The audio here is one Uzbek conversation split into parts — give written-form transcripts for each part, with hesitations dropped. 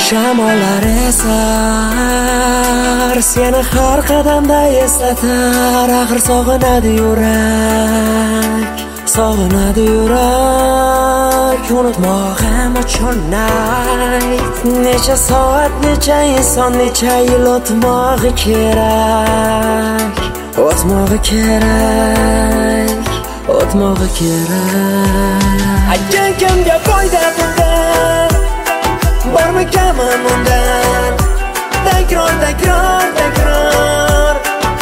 Shamollar esar, seni har qadamda eslatar. Axir sog'inadi yurak, sog'inadi yurak. Unutmog'im uchun ayt, necha soat, necha inson, necha yil o'tmog'i kerak, o'tmog'i kerak, o'tmog'i kerak. Aytgan kimga foyda bundan, bormikanman undan? Takror, takror, takror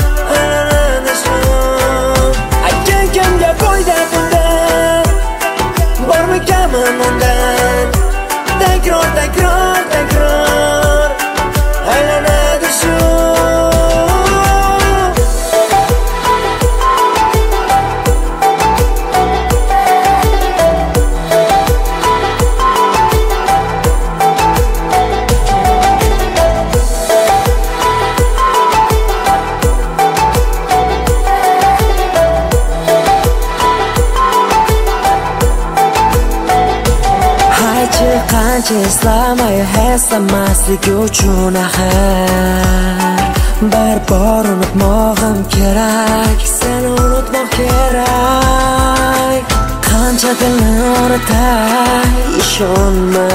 aylanishim. Aytgan kimga foyda bundan, bormikanman undan? Takror, takror, takror aylanadi shu. Qancha eslamay eslamaslik uchun axir bir bor unutmog'im kerak, seni unutmoq kerak. Qancha dilni o'ritay, ishonma,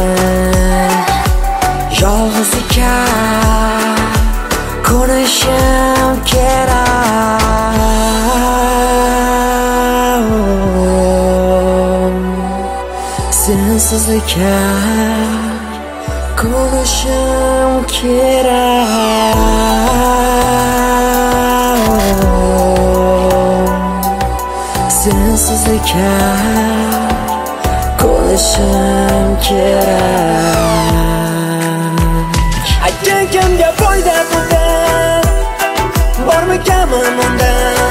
yolg'iz ekan ko'rishim kerak. Sensiz ekan ko'rishim kerak. Sensiz ekan ko'rishim kerak. Aytgan kimga foyda bundan, bormikanman undan?